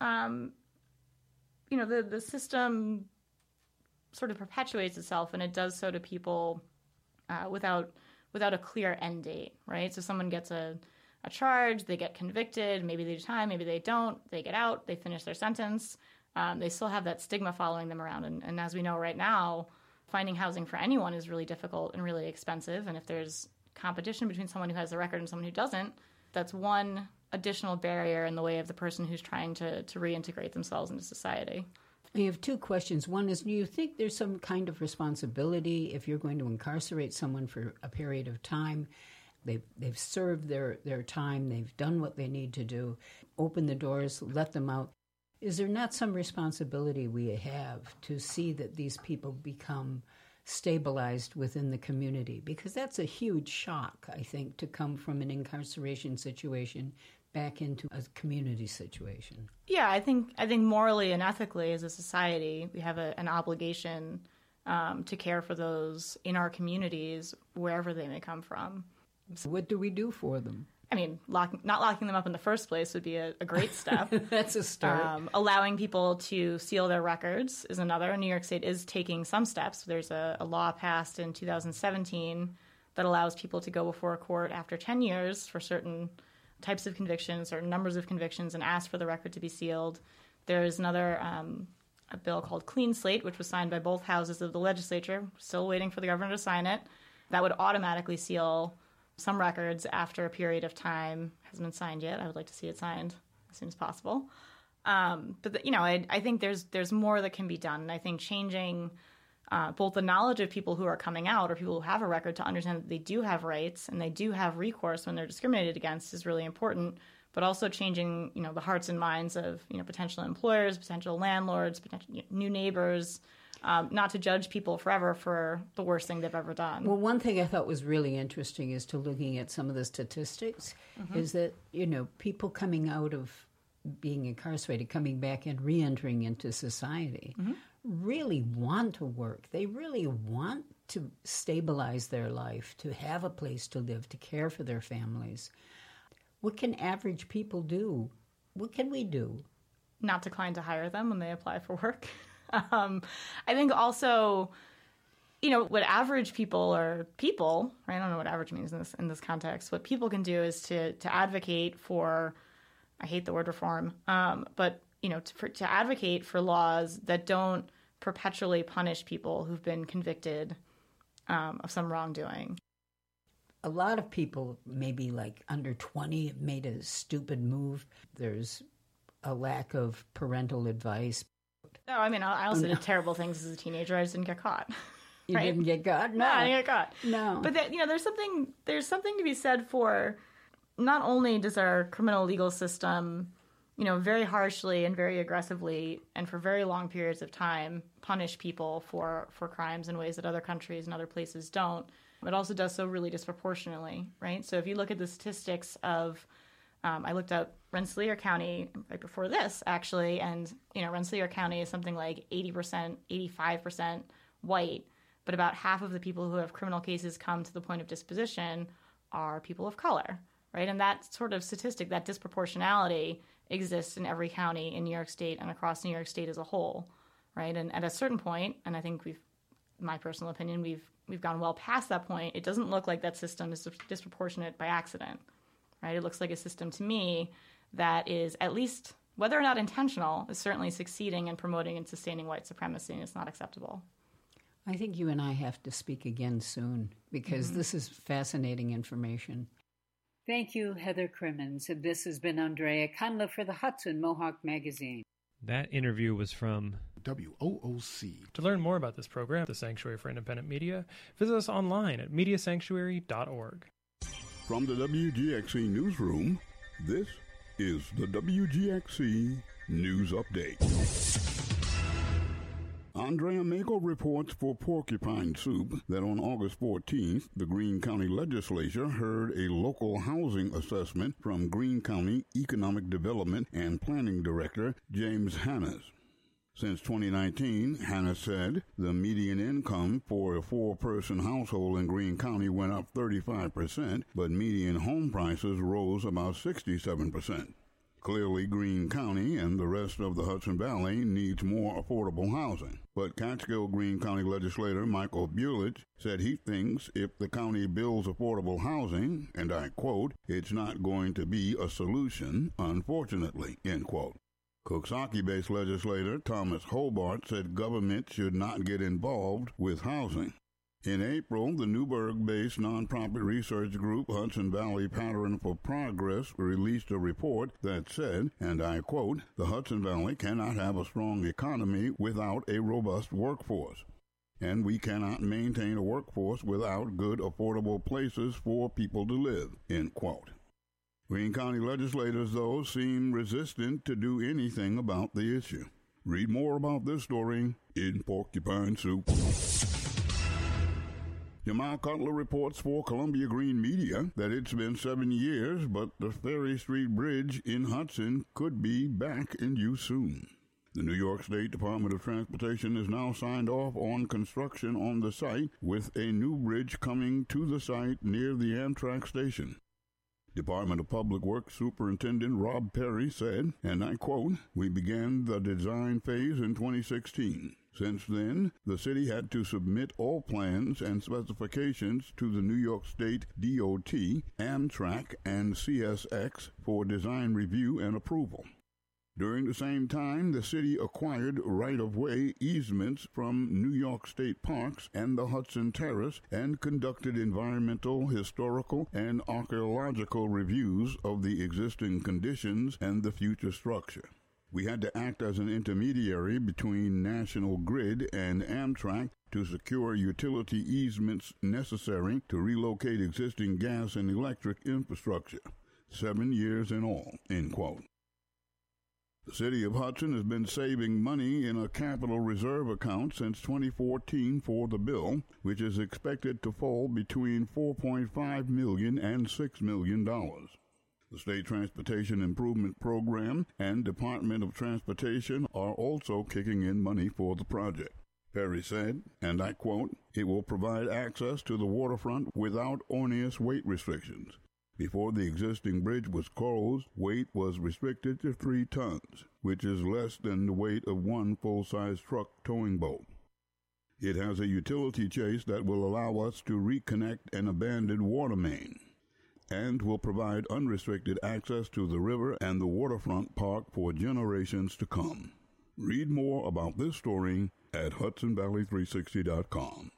Y: the system sort of perpetuates itself, and it does so to people without a clear end date, right? So someone gets a charge, they get convicted, maybe they do time, maybe they don't, they get out, they finish their sentence. They still have that stigma following them around. And as we know right now, finding housing for anyone is really difficult and really expensive. And if there's competition between someone who has a record and someone who doesn't, that's one additional barrier in the way of the person who's trying to reintegrate themselves into society.
A: I have two questions. One is, do you think there's some kind of responsibility if you're going to incarcerate someone for a period of time? They've served their time, they've done what they need to do, open the doors, let them out. Is there not some responsibility we have to see that these people become stabilized within the community? Because that's a huge shock, I think, to come from an incarceration situation back into a community situation.
Y: Yeah, I think morally and ethically as a society, we have an obligation to care for those in our communities, wherever they may come from.
A: So what do we do for them?
Y: I mean, not locking them up in the first place would be a great step.
A: That's a start.
Y: Allowing people to seal their records is another. New York State is taking some steps. There's a law passed in 2017 that allows people to go before a court after 10 years for certain types of convictions, certain numbers of convictions, and ask for the record to be sealed. There's another a bill called Clean Slate, which was signed by both houses of the legislature, still waiting for the governor to sign it, that would automatically seal some records after a period of time. Hasn't been signed yet. I would like to see it signed as soon as possible. But I think there's more that can be done. And I think changing both the knowledge of people who are coming out or people who have a record to understand that they do have rights and they do have recourse when they're discriminated against is really important. But also changing, the hearts and minds of, potential employers, potential landlords, potential new neighbors, not to judge people forever for the worst thing they've ever done.
A: Well, one thing I thought was really interesting is to looking at some of the statistics is that, people coming out of being incarcerated, coming back and re-entering into society, really want to work. They really want to stabilize their life, to have a place to live, to care for their families. What can average people do? What can we do?
Y: Not decline to hire them when they apply for work. I think also, what average people are people, right? I don't know what average means in this context. What people can do is to advocate for, I hate the word reform, but to advocate for laws that don't perpetually punish people who've been convicted of some wrongdoing.
A: A lot of people, maybe like under 20, have made a stupid move. There's a lack of parental advice.
Y: No, I mean, I also did terrible things as a teenager. I just didn't get caught.
A: You
Y: right?
A: didn't get caught?
Y: No, I didn't get caught.
A: No.
Y: But there's something to be said for not only does our criminal legal system, very harshly and very aggressively and for very long periods of time punish people for crimes in ways that other countries and other places don't. It also does so really disproportionately, right? So if you look at the statistics of, I looked up Rensselaer County right before this, actually, and, Rensselaer County is something like 80%, 85% white, but about half of the people who have criminal cases come to the point of disposition are people of color, right? And that sort of statistic, that disproportionality exists in every county in New York State and across New York State as a whole, right? And at a certain point, and I think my personal opinion, we've gone well past that point. It doesn't look like that system is disproportionate by accident, right? It looks like a system to me that is, at least whether or not intentional, is certainly succeeding in promoting and sustaining white supremacy, and it's not acceptable.
A: I think you and I have to speak again soon because this is fascinating information.
X: Thank you, Heather Crimmins. This has been Andrea Conla for the Hudson Mohawk Magazine.
W: That interview was from
J: WOOC.
W: To learn more about this program, the Sanctuary for Independent Media, visit us online at mediasanctuary.org.
U: From the WGXC Newsroom, this is the WGXC News Update. Andrea Mako reports for Porcupine Soup that on August 14th, the Greene County Legislature heard a local housing assessment from Greene County Economic Development and Planning Director James Hannes. Since 2019, Hannes said the median income for a four-person household in Greene County went up 35%, but median home prices rose about 67%. Clearly, Greene County and the rest of the Hudson Valley needs more affordable housing. But Catskill-Greene County legislator Michael Bulich said he thinks if the county builds affordable housing, and I quote, "it's not going to be a solution, unfortunately," end quote. Coxsackie-based legislator Thomas Hobart said government should not get involved with housing. In April, the Newburgh-based nonprofit research group Hudson Valley Pattern for Progress released a report that said, and I quote, "the Hudson Valley cannot have a strong economy without a robust workforce, and we cannot maintain a workforce without good, affordable places for people to live," end quote. Greene County legislators, though, seem resistant to do anything about the issue. Read more about this story in Porcupine Soup. Jamal Cutler reports for Columbia Green Media that it's been 7 years, but the Ferry Street Bridge in Hudson could be back in use soon. The New York State Department of Transportation has now signed off on construction on the site, with a new bridge coming to the site near the Amtrak station. Department of Public Works Superintendent Rob Perry said, and I quote, "We began the design phase in 2016. Since then, the city had to submit all plans and specifications to the New York State DOT, Amtrak, and CSX for design review and approval. During the same time, the city acquired right-of-way easements from New York State Parks and the Hudson Terrace and conducted environmental, historical, and archaeological reviews of the existing conditions and the future structure. We had to act as an intermediary between National Grid and Amtrak to secure utility easements necessary to relocate existing gas and electric infrastructure. 7 years in all," end quote. The city of Hudson has been saving money in a capital reserve account since 2014 for the bill, which is expected to fall between $4.5 million and $6 million. The State Transportation Improvement Program and Department of Transportation are also kicking in money for the project. Perry said, and I quote, "It will provide access to the waterfront without onerous weight restrictions. Before the existing bridge was closed, weight was restricted to 3 tons, which is less than the weight of one full-size truck towing boat. It has a utility chase that will allow us to reconnect an abandoned water main and will provide unrestricted access to the river and the waterfront park for generations to come." Read more about this story at HudsonValley360.com.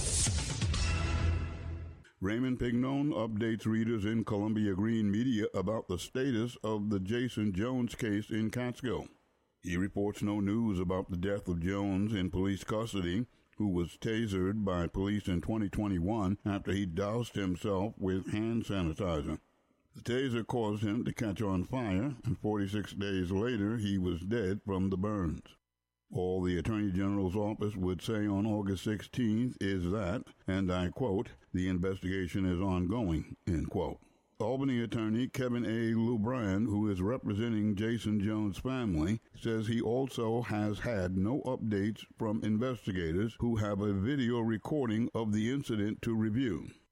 U: Raymond Pignon updates readers in Columbia Green Media about the status of the Jason Jones case in Catskill. He reports no news about the death of Jones in police custody, who was tasered by police in 2021 after he doused himself with hand sanitizer. The taser caused him to catch on fire, and 46 days later he was dead from the burns. All the Attorney General's office would say on August 16th is that, and I quote, "the investigation is ongoing," end quote. Albany attorney Kevin A. Lubran, who is representing Jason Jones' family, says he also has had no updates from investigators who have a video recording of the incident to review.